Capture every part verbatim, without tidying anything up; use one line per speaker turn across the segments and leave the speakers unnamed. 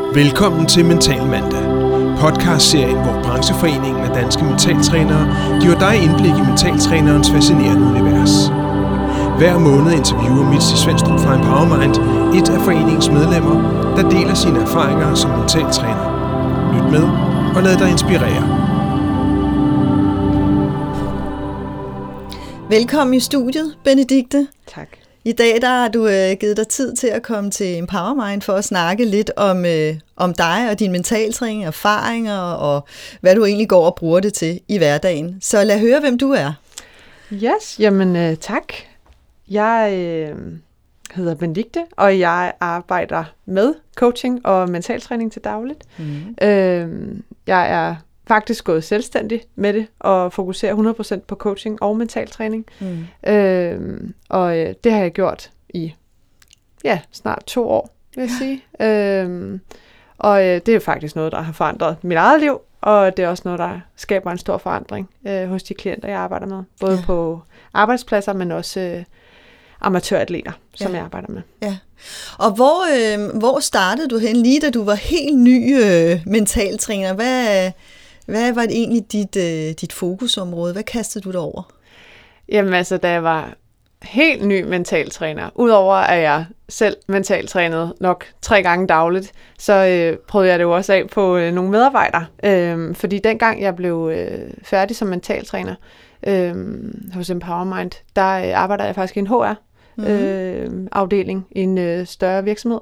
Velkommen til Mental Mandag, podcastserien, hvor brancheforeningen af danske mentaltrænere giver dig indblik i mentaltrænerens fascinerende univers. Hver måned interviewer Mitzi Svendstrup fra Empowermind et af foreningens medlemmer, der deler sine erfaringer som mentaltræner. Lyt med og lad dig inspirere.
Velkommen i studiet, Benedikte.
Tak.
I dag der har du øh, givet dig tid til at komme til Empowermind for at snakke lidt om, øh, om dig og din mentaltræning, erfaringer og hvad du egentlig går og bruger det til i hverdagen. Så lad høre, hvem du er.
Yes, jamen øh, tak. Jeg øh, hedder Benedikte, og jeg arbejder med coaching og mentaltræning til dagligt. Mm. Øh, jeg er faktisk gået selvstændig med det og fokuserer hundrede procent på coaching og mentaltræning. Mm. Øh, og øh, det har jeg gjort i ja, snart to år, vil jeg sige. Øh, og øh, det er faktisk noget, der har forandret mit eget liv, og det er også noget, der skaber en stor forandring øh, hos de klienter, jeg arbejder med. Både ja. på arbejdspladser, men også øh, amatøratleter, som ja. jeg arbejder med.
Ja. Og hvor, øh, hvor startede du hen, lige da du var helt ny øh, mentaltræner? Hvad Hvad var det egentlig dit, øh, dit fokusområde? Hvad kastede du dig over?
Jamen altså, da jeg var helt ny mentaltræner, udover at jeg selv mentaltrænede nok tre gange dagligt, så øh, prøvede jeg det jo også af på øh, nogle medarbejdere. Øh, fordi dengang jeg blev øh, færdig som mentaltræner øh, hos Empowermind, der øh, arbejdede jeg faktisk i en H R-afdeling mm-hmm. øh, i en øh, større virksomhed.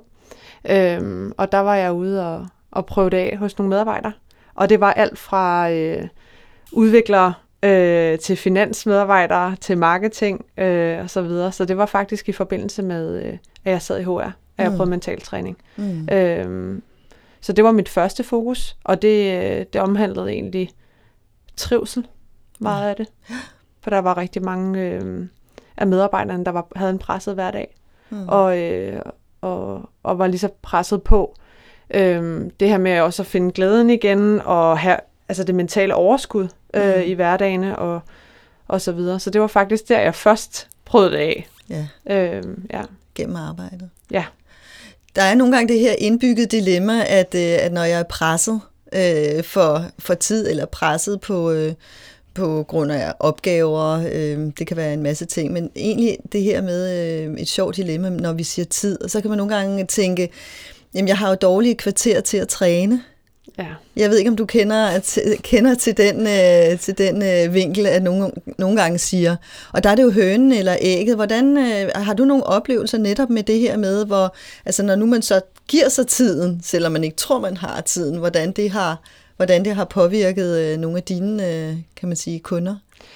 Øh, og der var jeg ude og, og prøve det af hos nogle medarbejdere. Og det var alt fra øh, udviklere øh, til finansmedarbejdere til marketing øh, og så videre. Så det var faktisk i forbindelse med, øh, at jeg sad i H R, at jeg mm. prøvede mentaltræning. Mm. Øh, så det var mit første fokus, og det, det omhandlede egentlig trivsel, meget ja. af det. For der var rigtig mange øh, af medarbejderne, der var, havde en presset hverdag, mm. og, øh, og, og var lige så presset på. Øhm, det her med også at finde glæden igen, og have altså det mentale overskud øh, mm. i hverdagene, og, og så videre. Så det var faktisk der, jeg først prøvede det af.
Ja.
Øhm, ja.
Gennem arbejdet.
Ja.
Der er nogle gange det her indbygget dilemma, at, øh, at når jeg er presset øh, for, for tid, eller presset på, øh, på grund af opgaver, øh, det kan være en masse ting, men egentlig det her med øh, et sjovt dilemma, når vi siger tid, og så kan man nogle gange tænke, jamen, jeg har jo dårlige kvarter til at træne. Ja. Jeg ved ikke, om du kender, t- kender til den, øh, til den øh, vinkel, at nogle, nogle gange siger. Og der er det jo hønen eller ægget. Hvordan øh, har du nogle oplevelser netop med det her med, hvor altså, når nu man så giver sig tiden, selvom man ikke tror, man har tiden, hvordan det har, hvordan det har påvirket øh, nogle af dine, øh, kan man sige, kunder?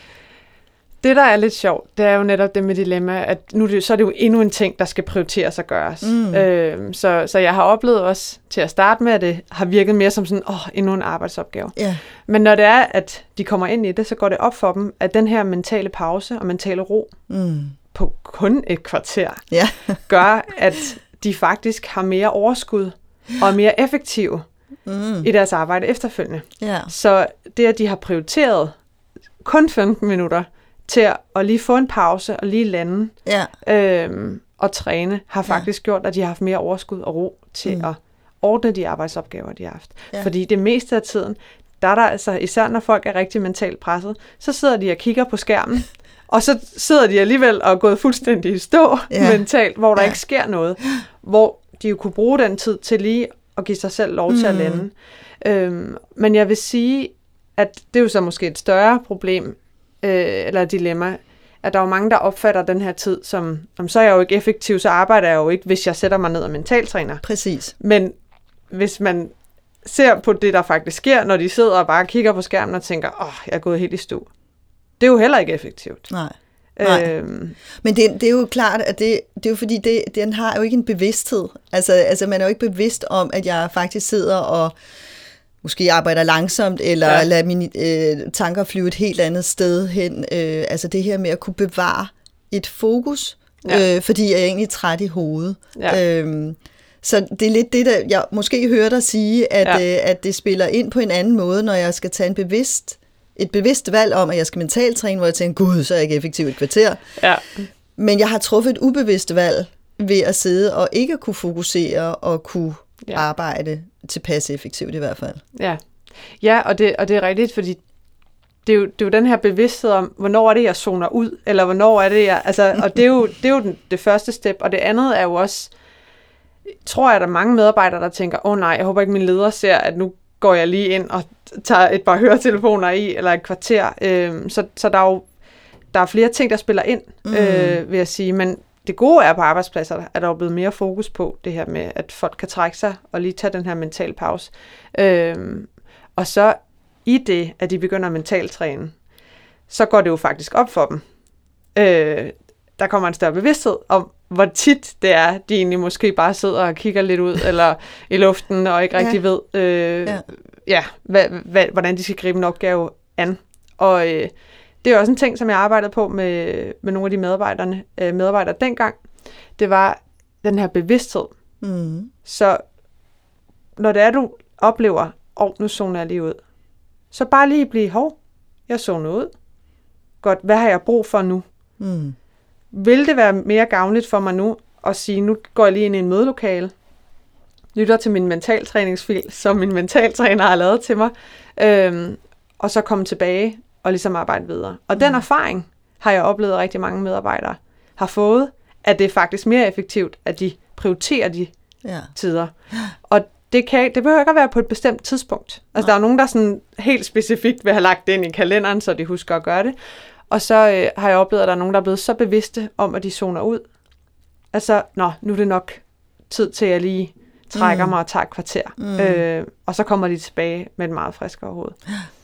Det, der er lidt sjovt, det er jo netop det med dilemma, at nu så er det jo endnu en ting, der skal prioriteres og gøres. Mm. Øh, så, så jeg har oplevet også til at starte med, at det har virket mere som sådan, åh, endnu en arbejdsopgave. Yeah. Men når det er, at de kommer ind i det, så går det op for dem, at den her mentale pause og mentale ro mm. på kun et kvarter, yeah. gør, at de faktisk har mere overskud og er mere effektive mm. i deres arbejde efterfølgende. Yeah. Så det, at de har prioriteret kun femten minutter, til at lige få en pause og lige lande ja. øhm, og træne, har faktisk ja. gjort, at de har haft mere overskud og ro til mm. at ordne de arbejdsopgaver, de har haft. Ja. Fordi det meste af tiden, der er der altså, især når folk er rigtig mentalt presset, så sidder de og kigger på skærmen, og så sidder de alligevel og er gået fuldstændig i stå ja. mentalt, hvor der ja. ikke sker noget, hvor de jo kunne bruge den tid til lige at give sig selv lov mm. til at lande. Øhm, men jeg vil sige, at det er jo så måske et større problem, Øh, eller dilemma, at der er mange, der opfatter den her tid som, om så er jeg jo ikke effektiv, så arbejder jeg jo ikke, hvis jeg sætter mig ned og mentaltræner.
Præcis.
Men hvis man ser på det, der faktisk sker, når de sidder og bare kigger på skærmen og tænker, åh, oh, jeg er gået helt i stå. Det er jo heller ikke effektivt.
Nej. Nej. Øhm. Men det, det er jo klart, at det, det er jo fordi, det, den har jo ikke en bevidsthed. Altså, altså, man er jo ikke bevidst om, at jeg faktisk sidder og måske arbejder langsomt, eller ja. lader mine øh, tanker flyve et helt andet sted hen. Øh, altså det her med at kunne bevare et fokus, ja. øh, fordi jeg er egentlig træt i hovedet. Ja. Øhm, så det er lidt det, der jeg måske hører dig sige, at, ja. øh, at det spiller ind på en anden måde, når jeg skal tage en bevidst, et bevidst valg om, at jeg skal mentaltræne, hvor jeg tænker, gud, så er jeg ikke effektiv et kvarter. Ja. Men jeg har truffet et ubevidst valg ved at sidde og ikke kunne fokusere og kunne ja. arbejde tilpas effektivt i hvert fald.
Ja, ja og, det, og det er rigtigt, fordi det er, jo, det er jo den her bevidsthed om, hvornår er det, jeg zoner ud, eller hvornår er det, jeg... Altså, og det er jo, det, er jo den, det første step, og det andet er jo også, tror jeg, at der er mange medarbejdere, der tænker, åh oh, nej, jeg håber ikke, min leder ser, at nu går jeg lige ind og tager et par høretelefoner i, eller et kvarter. Øh, så, så der er jo der er flere ting, der spiller ind, mm. øh, vil jeg sige, men det gode er på arbejdspladser, at der er blevet mere fokus på det her med, at folk kan trække sig og lige tage den her mental pause. Øh, og så i det, at de begynder at mentaltræne, så går det jo faktisk op for dem. Øh, der kommer en større bevidsthed om, hvor tit det er, de egentlig måske bare sidder og kigger lidt ud eller i luften og ikke rigtig ja. ved, øh, ja. Ja, hvad, hvad, hvordan de skal gribe en opgave an. Og øh, det er også en ting, som jeg arbejdede på med, med nogle af de medarbejderne, øh, medarbejdere dengang. Det var den her bevidsthed. Mm. Så når det er, du oplever, åh, oh, nu zoner jeg lige ud, så bare lige blive, hov, jeg zoner ud. Godt, hvad har jeg brug for nu? Mm. Vil det være mere gavnligt for mig nu at sige, nu går jeg lige ind i en mødelokale, lytter til min mentaltræningsfil, som min mentaltræner har lavet til mig, øhm, og så komme tilbage og ligesom arbejde videre. Og mm. den erfaring har jeg oplevet, at rigtig mange medarbejdere har fået, at det er faktisk mere effektivt, at de prioriterer de ja. tider. Og det, kan, det behøver ikke at være på et bestemt tidspunkt. Altså, der er nogen, der sådan helt specifikt vil have lagt det ind i kalenderen, så de husker at gøre det. Og så øh, har jeg oplevet, at der er nogen, der er blevet så bevidste om, at de zoner ud. Altså, nå, nu er det nok tid til, at jeg lige trækker mm. mig og tager et kvarter. Mm. Øh, og så kommer de tilbage med et meget friskere hoved.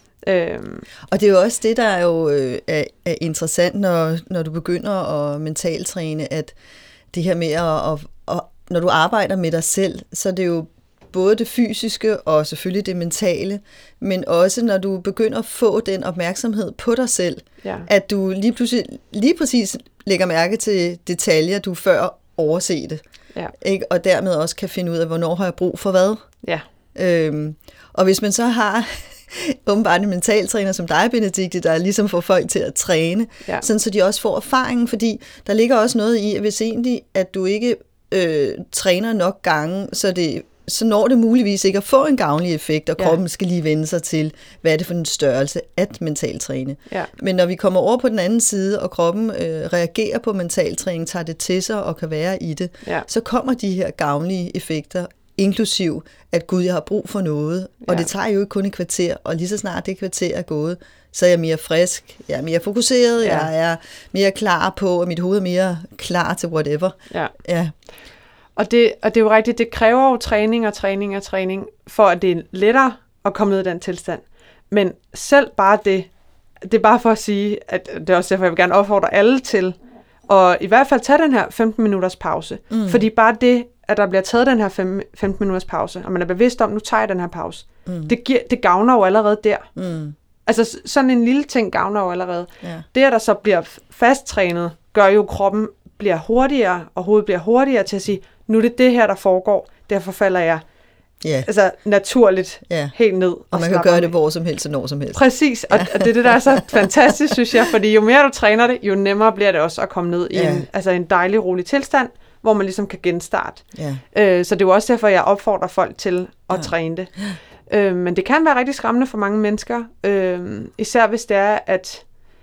øhm.
Og det er jo også det, der er jo øh, er, er interessant, når, når du begynder at mentaltræne, at det her med at, at, at, når du arbejder med dig selv, så er det jo både det fysiske og selvfølgelig det mentale, men også når du begynder at få den opmærksomhed på dig selv, ja. at du lige pludselig lige præcis lægger mærke til detaljer, du før overset, ja. ikke? Og dermed også kan finde ud af, hvornår har jeg brug for hvad.
Ja.
Øhm, og hvis man så har åbenbart en mentaltræner som dig, Benedikte, der ligesom får folk til at træne, ja. sådan så de også får erfaringen, fordi der ligger også noget i, at hvis egentlig, at du ikke øh, træner nok gange, så det så når det muligvis ikke at få en gavnlig effekt, og kroppen ja. skal lige vende sig til, hvad er det for en størrelse at mentaltræne. Ja. Men når vi kommer over på den anden side, og kroppen øh, reagerer på mentaltræning, tager det til sig og kan være i det, ja. så kommer de her gavnlige effekter, inklusiv at gud, jeg har brug for noget. Og ja. det tager jo ikke kun et kvarter, og lige så snart det kvarter er gået, så er jeg mere frisk, jeg er mere fokuseret, ja. jeg er mere klar på, og mit hoved er mere klar til whatever. Ja. ja.
Og det, og det er jo rigtigt, det kræver jo træning og træning og træning, for at det er lettere at komme ned i den tilstand. Men selv bare det, det er bare for at sige, at det er også derfor, jeg vil gerne opfordre alle til, at i hvert fald tage den her femten minutters pause. Mm. Fordi bare det, at der bliver taget den her femten minutters pause, og man er bevidst om, nu tager jeg den her pause, mm. det, giver, det gavner jo allerede der. Mm. Altså sådan en lille ting gavner jo allerede. Ja. Det, at der så bliver fasttrænet, gør jo kroppen bliver hurtigere, og hovedet bliver hurtigere til at sige, nu er det det her, der foregår, derfor falder jeg yeah. altså, naturligt yeah. helt ned. Og,
og man kan gøre det hvor som helst og når som helst.
Præcis, og, og det er det, der er så fantastisk, synes jeg, fordi jo mere du træner det, jo nemmere bliver det også at komme ned i yeah. en, altså en dejlig, rolig tilstand, hvor man ligesom kan genstarte. Yeah. Øh, så det er jo også derfor, jeg opfordrer folk til at yeah. træne det. Øh, men det kan være rigtig skræmmende for mange mennesker, øh, især hvis det er, at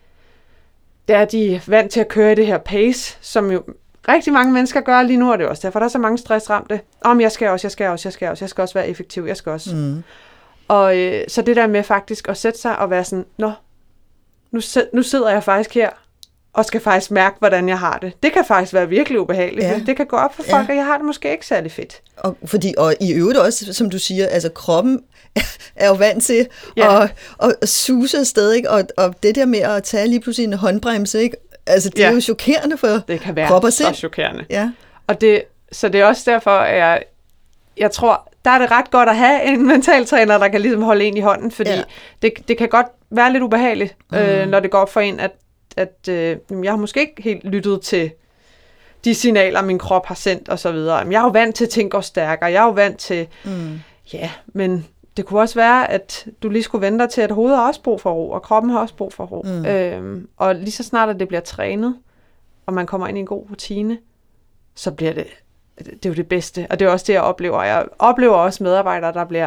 det er, de er vant til at køre i det her pace, som jo rigtig mange mennesker gør lige nu, og det er også derfor, der er så mange stressramte. Om jeg skal også, jeg skal også, jeg skal også, jeg skal også være effektiv, jeg skal også. Mm. Og øh, så det der med faktisk at sætte sig og være sådan, nå, nu, nu sidder jeg faktisk her, og skal faktisk mærke, hvordan jeg har det. Det kan faktisk være virkelig ubehageligt. Ja. Det kan gå op for folk, ja. at jeg har det måske ikke særlig fedt.
Og, fordi, og i øvrigt også, som du siger, altså kroppen er jo vant til ja. at, at suse afsted, ikke? Og, og det der med at tage lige pludselig en håndbremse, ikke? Altså, det ja. er jo chokerende for
det kan være
krop og sind.
Så chokerende. Ja. Og det, så det er også derfor, at jeg, jeg tror, der er det ret godt at have en mentaltræner, der kan ligesom holde en i hånden, fordi ja. det, det kan godt være lidt ubehageligt, mm. øh, når det går op for en, at, at øh, jeg har måske ikke helt lyttet til de signaler, min krop har sendt og så videre. Jeg er jo vant til, at ting går stærkere. Jeg er jo vant til, mm. ja, men det kunne også være, at du lige skulle vente dig til, at hovedet har også brug for ro, og kroppen har også brug for ro. Mm. Øhm, og lige så snart, at det bliver trænet, og man kommer ind i en god rutine, så bliver det det er jo det bedste, og det er også det, jeg oplever. Jeg oplever også medarbejdere, der bliver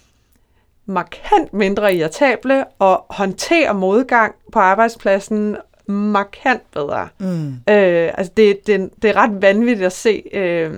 markant mindre irritable og håndterer modgang på arbejdspladsen markant bedre. Mm. Øh, altså det, det, det er ret vanvittigt at se øh,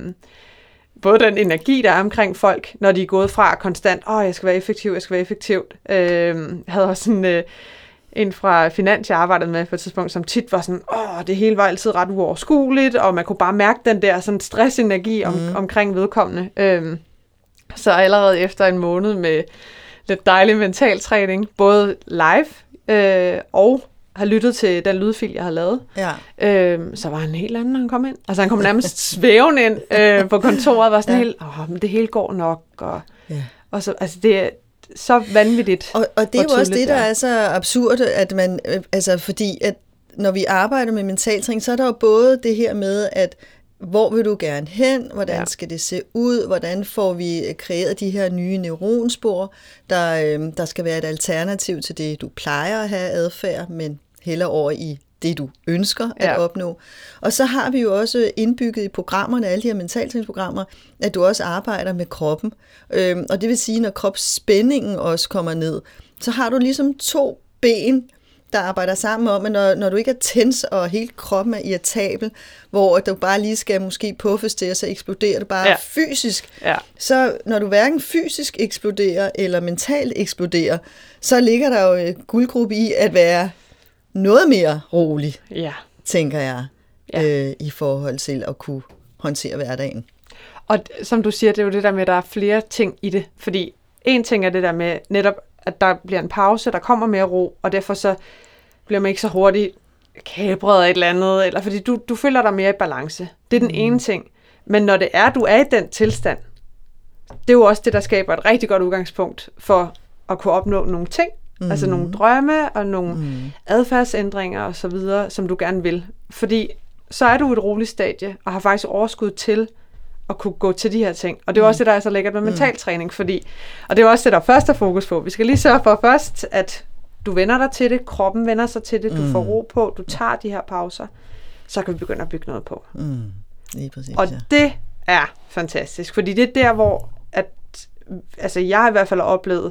både den energi, der er omkring folk, når de er gået fra konstant, åh, oh, jeg skal være effektiv, jeg skal være effektiv. Øh, jeg havde også en, øh, en fra Finans, jeg arbejdede med på et tidspunkt, som tit var sådan, åh, oh, det hele var altid ret uoverskueligt, og man kunne bare mærke den der sådan stressenergi om, mm. omkring vedkommende. Øh, så allerede efter en måned med lidt dejlig mentaltræning, både live øh, og har lyttet til den lydfil, jeg har lavet, ja. øh, så var han helt anden, når han kom ind. Altså han kom nærmest svævende ind øh, på kontoret, var sådan ja. helt, åh, men det hele går nok, og, ja. og så, altså det er så vanvittigt.
Og, og det er jo også det, der er så absurd, at man, altså fordi, at når vi arbejder med mentaltræning, så er der jo både det her med, at hvor vil du gerne hen? Hvordan ja. skal det se ud? Hvordan får vi kreeret de her nye neuronspor, der, øh, der skal være et alternativ til det, du plejer at have adfærd, men heller over i det, du ønsker at ja. opnå. Og så har vi jo også indbygget i programmerne, alle de her mentaltræningsprogrammer, at du også arbejder med kroppen. Øhm, og det vil sige, når kropsspændingen også kommer ned, så har du ligesom to ben, der arbejder sammen om, at når, når du ikke er tens, og hele kroppen er irritabel, hvor du bare lige skal måske puffes til, og så eksploderer du bare ja. fysisk. Ja. Så når du hverken fysisk eksploderer, eller mentalt eksploderer, så ligger der jo en guldgruppe i at være noget mere rolig, ja. tænker jeg, ja. øh, i forhold til at kunne håndtere hverdagen.
Og som du siger, det er jo det der med, at der er flere ting i det. Fordi en ting er det der med netop, at der bliver en pause, der kommer mere ro, og derfor så bliver man ikke så hurtigt kapret af et eller andet, eller fordi du, du føler dig mere i balance. Det er den mm. ene ting. Men når det er, du er i den tilstand, det er jo også det, der skaber et rigtig godt udgangspunkt for at kunne opnå nogle ting, mm. altså nogle drømme og nogle mm. adfærdsændringer og så videre, som du gerne vil. Fordi så er du et roligt stadie, og har faktisk overskud til at kunne gå til de her ting. Og det er også det, der er så lækkert med mm. mentaltræning, fordi, og det er også det, der først er fokus på. Vi skal lige sørge for først, at du vender dig til det, kroppen vender sig til det, du mm. får ro på, du tager de her pauser, så kan vi begynde at bygge noget på.
Mm. Lige præcis,
og
ja.
det er fantastisk, fordi det er der, hvor at, altså jeg har i hvert fald oplevet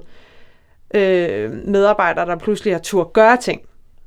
øh, medarbejdere, der pludselig har tur gøre ting.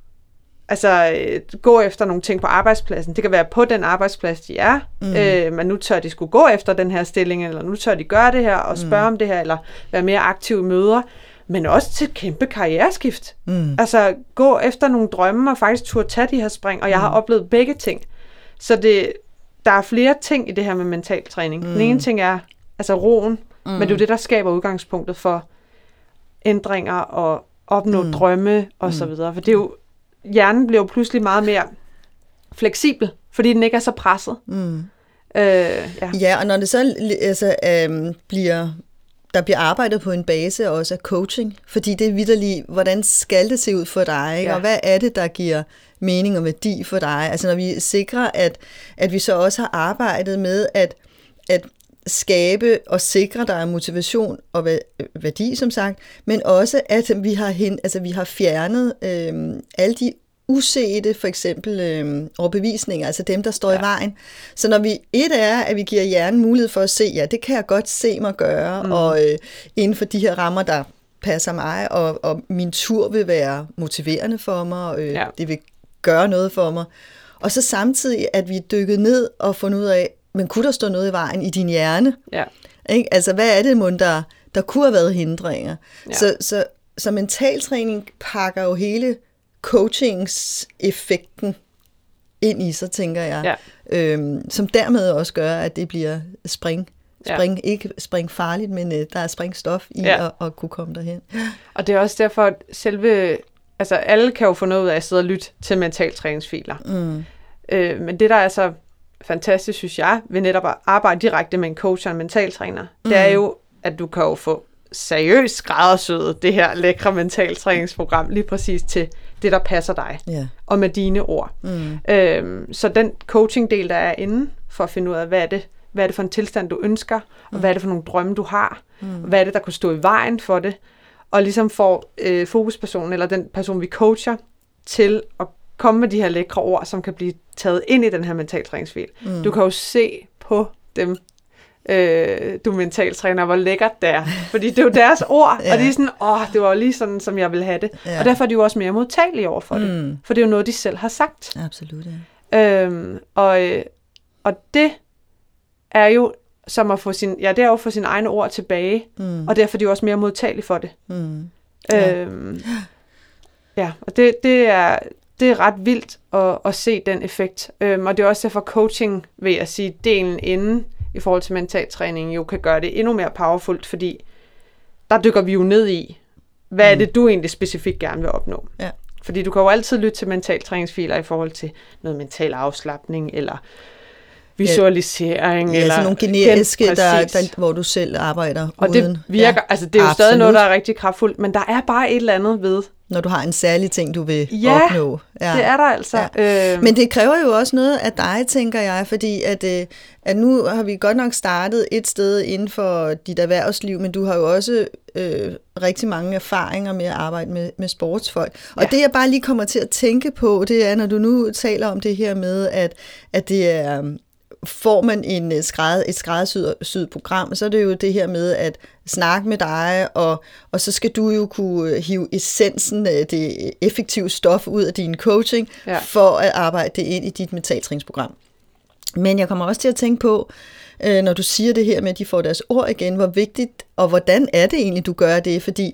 Altså øh, gå efter nogle ting på arbejdspladsen. Det kan være på den arbejdsplads, de er, mm. øh, men nu tør de skulle gå efter den her stilling, eller nu tør de gøre det her, og spørge mm. om det her, eller være mere aktive i møder, men også til kæmpe karriereskift. Mm. Altså gå efter nogle drømme, og faktisk turde tage de her spring, og jeg har mm. oplevet begge ting. Så det, der er flere ting i det her med mental træning. Mm. Den ene ting er altså roen, mm. men det er jo det, der skaber udgangspunktet for ændringer og opnå mm. drømme og mm. så videre. For det er jo, hjernen bliver jo pludselig meget mere fleksibel, fordi den ikke er så presset. Mm.
Øh, ja. ja, og når det så altså, øh, bliver, der bliver arbejdet på en base også af coaching, fordi det er vitterligt, hvordan skal det se ud for dig, ikke? Ja. Og hvad er det, der giver mening og værdi for dig? Altså når vi sikrer, at, at vi så også har arbejdet med at, at skabe og sikre, der er motivation og værdi, som sagt, men også, at vi har, hen, altså, vi har fjernet øh, alle de usete, for eksempel øh, overbevisninger, altså dem, der står ja. i vejen. Så når vi, et er, at vi giver hjernen mulighed for at se, ja, det kan jeg godt se mig gøre, mm. og øh, inden for de her rammer, der passer mig, og, og min tur vil være motiverende for mig, og øh, ja. det vil gøre noget for mig. Og så samtidig, at vi dykker ned og fundet ud af, men kunne der stå noget i vejen i din hjerne? Ja. Ikke? Altså, hvad er det, mon, der, der kunne have været hindringer? Ja. Så, så, så mentaltræning pakker jo hele coachingseffekten ind i sig, tænker jeg. Ja. Øhm, som dermed også gør, at det bliver spring. spring ja. Ikke spring farligt, men øh, der er springstof i ja. at, at kunne komme derhen.
Og det er også derfor, at selve... Altså, alle kan jo få noget ud af at sidde og lytte til mentaltræningsfiler. Mm. Øh, men det, der er så fantastisk, synes jeg, ved netop at arbejde direkte med en coach og en mentaltræner, mm. det er jo, at du kan jo få seriøst skræddersyet det her lækre mentaltræningsprogram lige præcis til det, der passer dig. Yeah. Og med dine ord. Mm. Øhm, så den coaching-del, der er inde, for at finde ud af, hvad er det, hvad er det for en tilstand, du ønsker, og mm. hvad er det for nogle drømme, du har, mm. og hvad er det, der kunne stå i vejen for det, og ligesom får øh, fokuspersonen, eller den person, vi coacher, til at komme med de her lækre ord, som kan blive taget ind i den her mentaltræningsfil. Mm. Du kan jo se på dem, øh, du mentaltræner, hvor lækkert det er. Fordi det er jo deres ord, ja. Og de er sådan, åh, det var jo lige sådan, som jeg ville have det. Ja. Og derfor er de jo også mere modtagelige over for mm. det. For det er jo noget, de selv har sagt.
Absolut, ja.
Øhm, og, og det er jo som at få sin, ja, det er jo at få sine egne ord tilbage, mm. og derfor er de jo også mere modtagelige for det. Mm. Ja. Øhm, ja, og det, det, er, det er ret vildt at, at se den effekt. Øhm, og det er også derfor coaching, vil jeg sige, delen inden i forhold til mentaltræning, jo kan gøre det endnu mere powerfult, fordi der dykker vi jo ned i, hvad mm. er det, du egentlig specifikt gerne vil opnå. Ja. Fordi du kan jo altid lytte til mentaltræningsfiler i forhold til noget mental afslapning, eller visualisering.
Ja,
eller
sådan nogle generiske, der, der, hvor du selv arbejder
og
uden.
Det virker, ja, altså det er jo absolut. Stadig noget, der er rigtig kraftfuldt, men der er bare et eller andet ved.
Når du har en særlig ting, du vil
ja,
opnå.
Ja, det er der altså.
Ja. Øh. Men det kræver jo også noget af dig, tænker jeg, fordi at, at nu har vi godt nok startet et sted inden for dit erhvervsliv, men du har jo også øh, rigtig mange erfaringer med at arbejde med, med sportsfolk. Og ja. Det, jeg bare lige kommer til at tænke på, det er, når du nu taler om det her med, at, at det er... får man en skræd, et skræddersyet program, så er det jo det her med at snakke med dig, og, og så skal du jo kunne hive essensen, det effektive stof ud af din coaching, ja. For at arbejde det ind i dit mentaltræningsprogram. Men jeg kommer også til at tænke på, når du siger det her med, at de får deres ord igen, hvor vigtigt, og hvordan er det egentlig, du gør det, fordi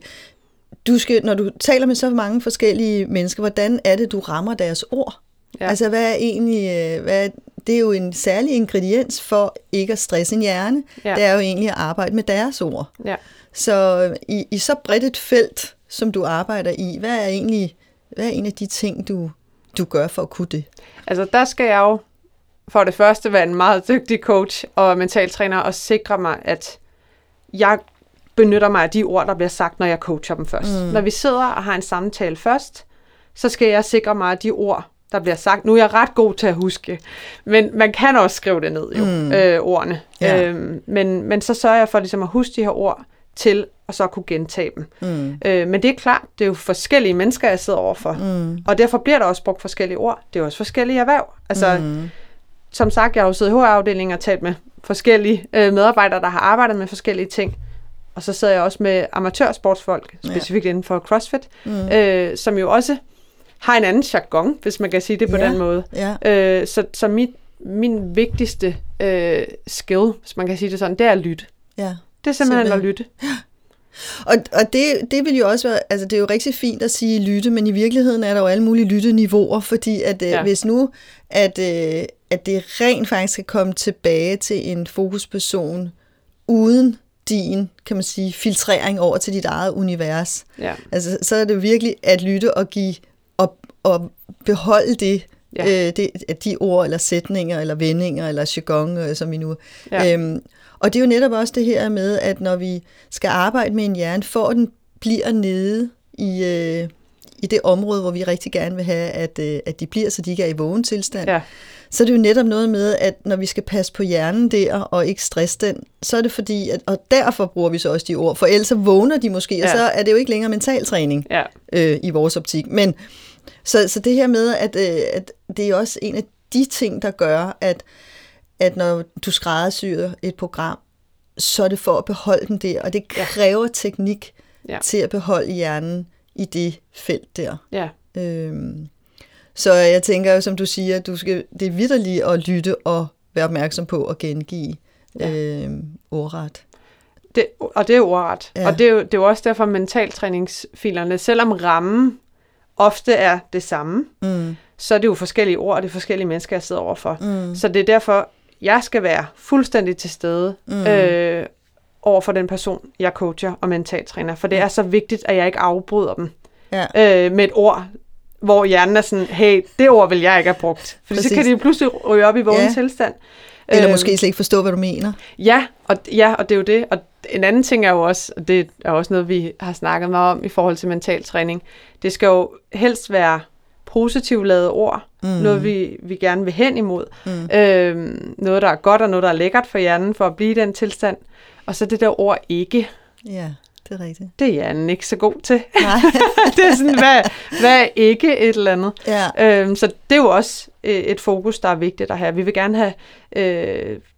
du skal, når du taler med så mange forskellige mennesker, hvordan er det, du rammer deres ord? Ja. Altså, hvad er egentlig, hvad er, det er jo en særlig ingrediens for ikke at stresse en hjerne. Ja. Det er jo egentlig at arbejde med deres ord. Ja. Så i, i så bredt et felt, som du arbejder i, hvad er egentlig, hvad er en af de ting, du, du gør for at kunne det?
Altså, der skal jeg jo for det første være en meget dygtig coach og mentaltræner og sikre mig, at jeg benytter mig af de ord, der bliver sagt, når jeg coacher dem først. Mm. Når vi sidder og har en samtale først, så skal jeg sikre mig, at de ord, der bliver sagt. Nu er jeg ret god til at huske, men man kan også skrive det ned, jo, mm. øh, ordene. Ja. Øhm, men, men så sørger jeg for ligesom at huske de her ord til, og så kunne gentage dem. Mm. Øh, men det er klart, det er jo forskellige mennesker, jeg sidder overfor. Mm. Og derfor bliver der også brugt forskellige ord. Det er også forskellige erhverv. Altså, mm. som sagt, jeg har jo siddet i H R-afdelingen og talt med forskellige øh, medarbejdere, der har arbejdet med forskellige ting. Og så sidder jeg også med amatørsportsfolk, specifikt ja. Inden for CrossFit, mm. øh, som jo også har en anden jargon, hvis man kan sige det på ja, den måde. Ja. Øh, så så mit, min vigtigste øh, skill, hvis man kan sige det sådan, det er at lytte. Ja. Det er simpelthen, simpelthen. at lytte. Ja.
Og, og det, det vil jo også være, altså det er jo rigtig fint at sige lytte, men i virkeligheden er der jo alle mulige lytteniveauer, fordi at ja. øh, hvis nu, at, øh, at det rent faktisk skal komme tilbage til en fokusperson uden din, kan man sige, filtrering over til dit eget univers. Ja. Altså så er det virkelig at lytte og give og, og beholde det, ja. øh, det, de ord, eller sætninger, eller vendinger, eller jargon, øh, som vi nu... Ja. Øhm, og det er jo netop også det her med, at når vi skal arbejde med en hjerne, for at den bliver nede i, øh, i det område, hvor vi rigtig gerne vil have, at, øh, at de bliver, så de ikke er i vågen tilstand, ja. Så er det jo netop noget med, at når vi skal passe på hjernen der, og ikke stresse den, så er det fordi, at, og derfor bruger vi så også de ord, for ellers så vågner de måske, ja. Og så er det jo ikke længere mentaltræning ja. øh, i vores optik. Men så, så det her med, at, øh, at det er også en af de ting, der gør, at, at når du skræddersyr et program, så er det for at beholde den der, og det kræver ja. teknik ja. til at beholde hjernen i det felt der. Ja. Øhm, så jeg tænker jo, som du siger, du skal, det er vitterligt at lytte og være opmærksom på at gengive ja. øhm, ordret.
Det, og det er ordret. Ja. Og det er, jo, det er jo også derfor mentaltræningsfilerne, selvom rammen ofte er det samme, mm. så er det jo forskellige ord, og det er forskellige mennesker, jeg sidder overfor. Mm. Så det er derfor, jeg skal være fuldstændig til stede mm. øh, over for den person, jeg coacher og mentaltræner. For det er så vigtigt, at jeg ikke afbryder dem ja. øh, med et ord, hvor hjernen er sådan, hey, det ord vil jeg ikke have brugt. For så kan de pludselig ryge op i vågen ja. tilstand.
Eller øh, måske slet ikke forstå, hvad du mener.
Ja og, ja, og det er jo det. Og en anden ting er jo også, og det er også noget, vi har snakket meget om i forhold til mentaltræning, det skal jo helst være positivt lavede ord. Mm. Noget, vi, vi gerne vil hen imod. Mm. Øh, noget, der er godt, og noget, der er lækkert for hjernen, for at blive i den tilstand. Og så det der ord ikke.
Ja, det er rigtigt.
Det er hjernen ikke så god til. Nej. Det er sådan, hvad, hvad er ikke et eller andet? Ja. Øh, så det er jo også øh, et fokus, der er vigtigt at have. Vi vil gerne have øh,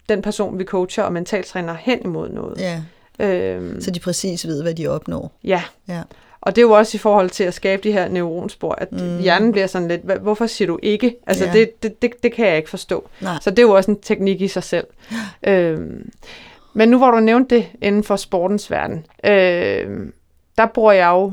den person, vi coacher og mentaltræner hen imod noget.
Ja.
Øhm,
Så de præcis ved, hvad de opnår.
Ja.
Ja.
Og det er jo også i forhold til at skabe de her neuronspor, at mm. hjernen bliver sådan lidt, hvorfor siger du ikke? Altså, ja. det, det, det, det kan jeg ikke forstå.
Nej.
Så det er jo også en teknik i sig selv. øhm, men nu hvor du nævnte det inden for sportens verden, øhm, der bruger jeg jo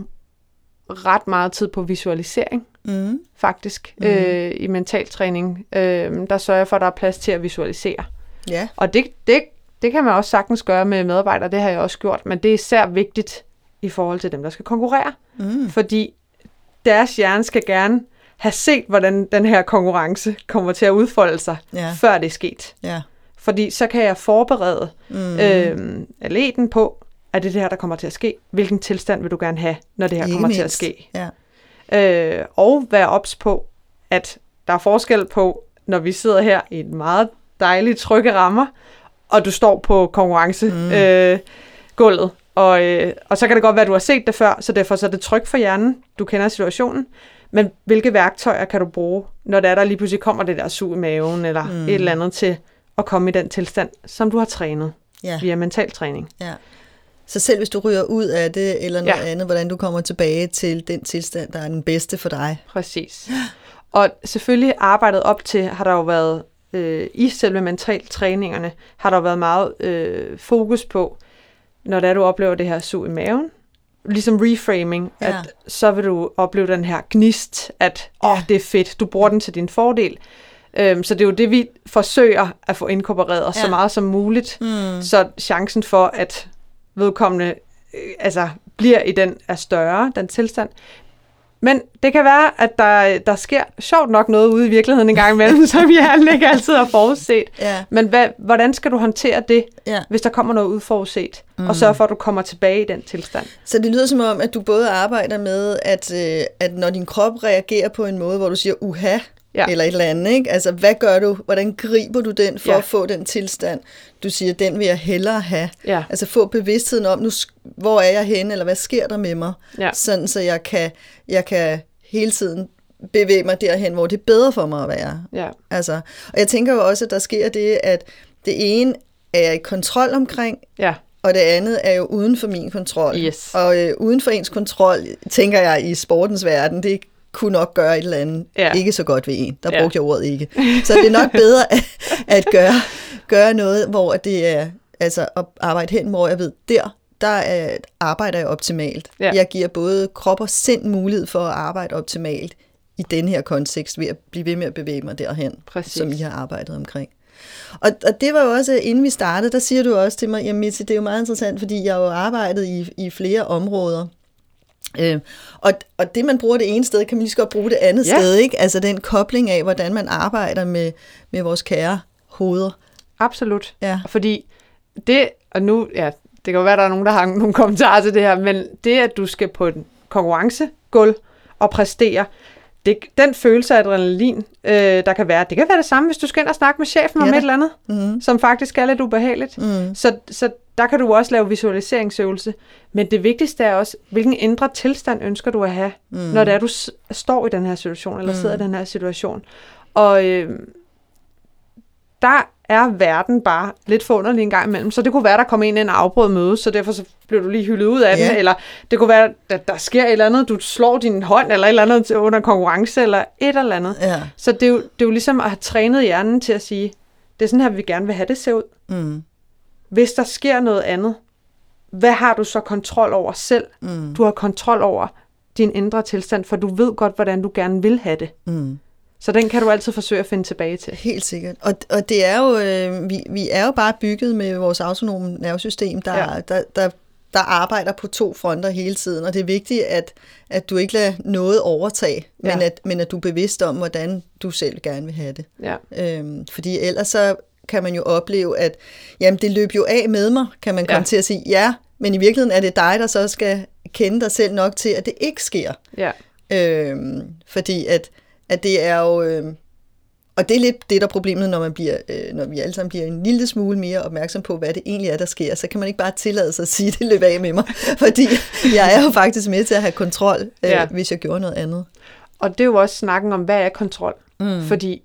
ret meget tid på visualisering, mm. faktisk, mm. Øh, i mentaltræning. Øh, der sørger jeg for, at der er plads til at visualisere.
Ja.
Og det, det, det kan man også sagtens gøre med medarbejdere, det har jeg også gjort, men det er især vigtigt i forhold til dem, der skal konkurrere. Mm. Fordi deres hjerne skal gerne have set, hvordan den her konkurrence kommer til at udfolde sig, ja. Før det er sket. Ja. Fordi så kan jeg forberede mm. øh, atleten på, at det er det her, der kommer til at ske. Hvilken tilstand vil du gerne have, når det her Ikke kommer mindst. Til at ske? Ja. Øh, og være ops på, at der er forskel på, når vi sidder her i et meget dejligt trygge rammer, og du står på konkurrencegulvet. Mm. Øh, og, øh, og så kan det godt være, at du har set det før, så derfor så er det trygt for hjernen. Du kender situationen. Men hvilke værktøjer kan du bruge, når der, der lige pludselig kommer det der sug i maven, eller mm. et eller andet til at komme i den tilstand, som du har trænet ja. Via mentaltræning. Ja.
Så selv hvis du ryger ud af det, eller noget ja. Andet, hvordan du kommer tilbage til den tilstand, der er den bedste for dig.
Præcis. Og selvfølgelig arbejdet op til, har der jo været, øh, i selve mentaltræningerne, har der jo været meget øh, fokus på, når det er, du oplever det her sug i maven, ligesom reframing, ja. At så vil du opleve den her gnist, at åh, ja. Det er fedt, du bruger den til din fordel. Øhm, så det er jo det, vi forsøger at få inkorporeret ja. Så meget som muligt, mm. så chancen for, at vedkommende øh, altså, bliver i den er større, den tilstand. Men det kan være, at der, der sker sjovt nok noget ude i virkeligheden en gang imellem, som vi ikke altid har forudset. Ja. Men hvad, hvordan skal du håndtere det, ja. Hvis der kommer noget udforudset, mm. og sørge for, at du kommer tilbage i den tilstand?
Så det lyder som om, at du både arbejder med, at, øh, at når din krop reagerer på en måde, hvor du siger uha, ja. Eller et eller andet, ikke? Altså, hvad gør du? Hvordan griber du den for ja. At få den tilstand? Du siger, den vil jeg hellere have. Ja. Altså, få bevidstheden om, nu, hvor er jeg henne, eller hvad sker der med mig? Ja. Sådan, så jeg kan, jeg kan hele tiden bevæge mig derhen, hvor det er bedre for mig at være. Ja. Altså, og jeg tænker jo også, at der sker det, at det ene er jeg i kontrol omkring, ja. Og det andet er jo uden for min kontrol.
Yes.
Og øh, uden for ens kontrol, tænker jeg i sportens verden, det kunne nok gøre et eller andet ja. Ikke så godt ved en. Der brugte ja. Jeg ordet ikke. Så det er nok bedre at, at gøre, gøre noget, hvor det er altså at arbejde hen, hvor jeg ved, der, der er, arbejder jeg optimalt. Ja. Jeg giver både krop og sind mulighed for at arbejde optimalt i den her kontekst, ved at blive ved med at bevæge mig derhen, Præcis. Som I har arbejdet omkring. Og, og det var jo også, inden vi startede, der siger du også til mig, jamen Mette, det er jo meget interessant, fordi jeg har jo arbejdet i, i flere områder. Øh, og, og det, man bruger det ene sted, kan man lige så godt bruge det andet ja. Sted, ikke? Altså den kobling af, hvordan man arbejder med, med vores kære hoveder.
Absolut. Ja. Fordi det, og nu, ja, det kan jo være, der er nogen, der har nogle kommentarer til det her, men det, at du skal på et konkurrencegulv og præstere, det, den følelse af adrenalin, øh, der kan være, det kan være det samme, hvis du skal ind og snakke med chefen ja, om et eller andet, mm-hmm. som faktisk er lidt ubehageligt. Mm. Så, så der kan du også lave visualiseringsøvelse. Men det vigtigste er også, hvilken indre tilstand ønsker du at have, mm. når det er, du s- står i den her situation, eller mm. sidder i den her situation. Og øh, der er verden bare lidt forunderlig en gang imellem. Så det kunne være, der kommer en ind og afbrød møde, så derfor så bliver du lige hyldet ud af yeah. den. Eller det kunne være, at der sker et eller andet, du slår din hånd, eller et eller andet under konkurrence, eller et eller andet. Yeah. Så det er, jo, det er jo ligesom at have trænet hjernen til at sige, det er sådan her, vi gerne vil have det se ud. Mm. Hvis der sker noget andet, hvad har du så kontrol over selv? Mm. Du har kontrol over din indre tilstand, for du ved godt, hvordan du gerne vil have det. Mm. Så den kan du altid forsøge at finde tilbage til. Helt
sikkert. Og, og det er jo, øh, vi, vi er jo bare bygget med vores autonome nervesystem, der, ja. der, der, der arbejder på to fronter hele tiden. Og det er vigtigt, at, at du ikke lader noget overtage, ja. men, at, men at du er bevidst om, hvordan du selv gerne vil have det. Ja. Øhm, fordi ellers så kan man jo opleve, at jamen, det løb jo af med mig, kan man komme ja. Til at sige, ja, men i virkeligheden er det dig, der så skal kende dig selv nok til, at det ikke sker. Ja. Øhm, fordi at, at det er jo, øh, og det er lidt det, der er problemet, når, man bliver, øh, når vi alle sammen bliver en lille smule mere opmærksom på, hvad det egentlig er, der sker, så kan man ikke bare tillade sig at sige, at det løb af med mig, fordi jeg er jo faktisk med til at have kontrol, øh, ja. Hvis jeg gjorde noget andet.
Og det er jo også snakken om, hvad er kontrol? Mm. Fordi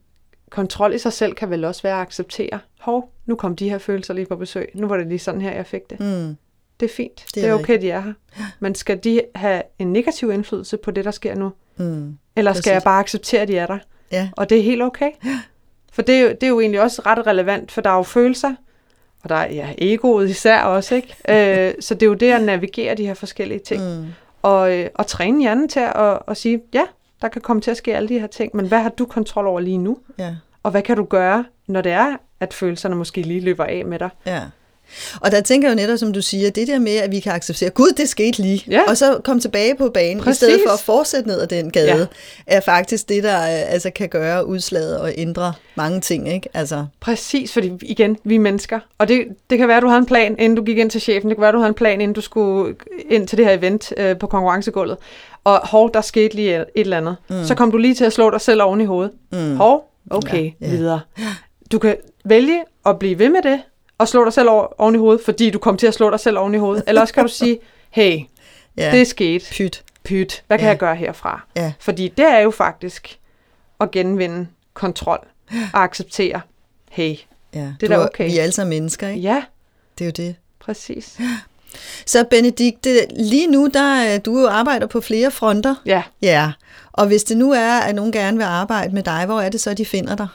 kontrol i sig selv kan vel også være at acceptere, hov, nu kom de her følelser lige på besøg, nu var det lige sådan her, jeg fik det.
Mm.
Det er fint, det er,
det er
okay, de er her. Men skal de have en negativ indflydelse på det, der sker nu?
Mm.
Eller
Præcis.
skal jeg bare acceptere, at de er der?
Ja.
Og det er helt okay.
Ja.
For det er, jo, det er jo egentlig også ret relevant, for der er jo følelser, og der er ja, egoet især også, ikke? øh, så det er jo det at navigere de her forskellige ting.
Mm.
Og, øh, og træne hjernen til at, at sige, ja, der kan komme til at ske alle de her ting, men hvad har du kontrol over lige nu?
Ja.
Og hvad kan du gøre, når det er, at følelserne måske lige løber af med dig?
Ja. Og der tænker jeg jo netop, som du siger, det der med, at vi kan acceptere, gud, det skete lige,
ja.
og så komme tilbage på banen,
Præcis.
i stedet for at fortsætte ned ad den gade,
ja.
er faktisk det, der altså, kan gøre udslaget og ændre mange ting, ikke? Altså.
Præcis, fordi igen, vi er mennesker, og det, det kan være, at du havde en plan, inden du gik ind til chefen, det kan være, at du havde en plan, inden du skulle ind til det her event øh, på konkurrencegulvet, og hov, der skete lige et eller andet. Mm. Så kom du lige til at slå dig selv oven i hovedet. Mm. Hov, okay, ja, ja. videre. Du kan vælge at blive ved med det, og slå dig selv oven i hovedet, fordi du kom til at slå dig selv oven i hovedet. Eller også kan du sige, hey, ja. det er sket.
Pyt.
Pyt. Hvad kan ja. jeg gøre herfra?
Ja.
Fordi det er jo faktisk at genvinde kontrol og acceptere, hey,
ja.
det er da okay.
Vi er alle sammen mennesker, ikke?
Ja.
Det er jo det.
Præcis.
Så Benedikte, lige nu, der du jo arbejder på flere fronter.
Ja.
Ja. Og hvis det nu er, at nogen gerne vil arbejde med dig, hvor er det så, de finder dig?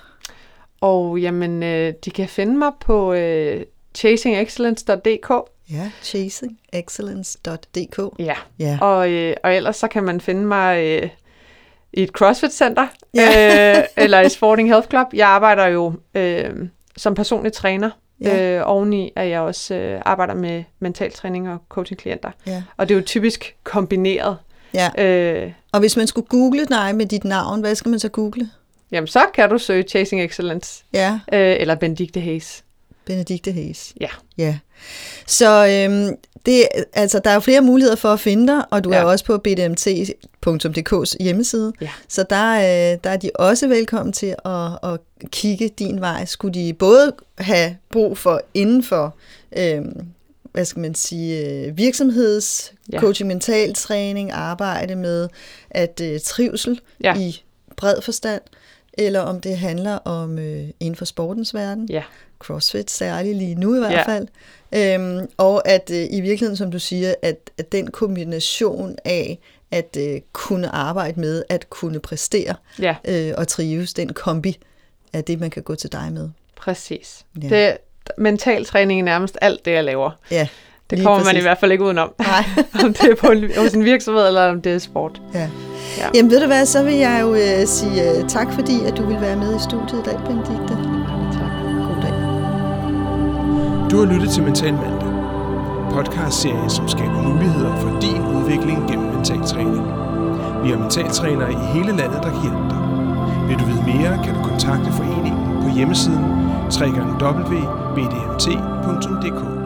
Og jamen, øh, de kan finde mig på øh, chasing excellence dot d k.
Ja, chasing excellence dot d k.
Ja,
ja.
Og, øh, og ellers så kan man finde mig øh, i et CrossFit-center, ja. øh, eller i Sporting Health Club. Jeg arbejder jo øh, som personlig træner, ja. øh, oveni at jeg også øh, arbejder med mentaltræning og coaching-klienter.
Ja.
Og det er jo typisk kombineret.
Ja.
Øh,
og hvis man skulle google dig med dit navn, hvad skal man så google?
Jamen, så kan du søge Chasing Excellence.
Ja.
Øh, eller Benedikte Hayes.
Benedikte Hayes.
Ja.
Ja. Så øhm, det, altså, der er jo flere muligheder for at finde dig, og du ja. er også på b d m t punktum d k's hjemmeside. Ja. Så der, øh, der er de også velkommen til at, at kigge din vej. Skulle de både have brug for inden for øhm, hvad skal man sige, virksomheds, ja. coaching, mentaltræning, arbejde med at øh, trivsel ja. i bred forstand, eller om det handler om øh, inden for sportens verden,
ja.
CrossFit særligt lige nu i hvert
ja.
fald, øhm, og at øh, i virkeligheden, som du siger, at, at den kombination af at øh, kunne arbejde med, at kunne præstere
ja.
øh, og trives, den kombi, er det, man kan gå til dig med.
Præcis.
Ja.
Det, mental træning er nærmest alt det, jeg laver.
Ja.
Det kommer præcis. Man i hvert fald ikke udenom. Nej. Om det er på en, hos en virksomhed, eller om det er sport.
Ja. Ja. Jamen ved du hvad, så vil jeg jo øh, sige uh, tak, fordi at du vil være med i studiet i dag, Benedikte.
Tak.
God dag.
Du har lyttet til Mental Mandag, podcastserien, som skaber muligheder for din udvikling gennem mental træning. Vi har mentaltrænere i hele landet, der kan hjælpe dig. Vil du vide mere, kan du kontakte foreningen på hjemmesiden w w w punktum b d m t punktum d k.